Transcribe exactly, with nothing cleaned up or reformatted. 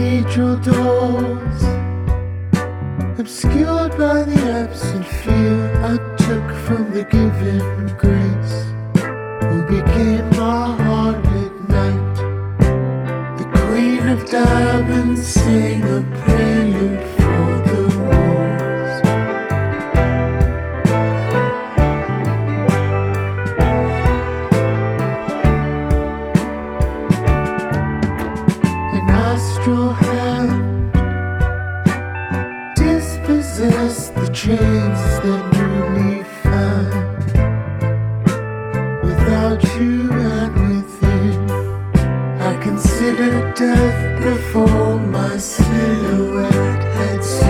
cathedral doors, obscured by the absent fear I took from the given grace, who became my heart at night. The Queen of Diamonds sang a prelude for the walls. An astral hand dispossessed the chains that newly found. Without you and within, I considered death before my silhouette had seen.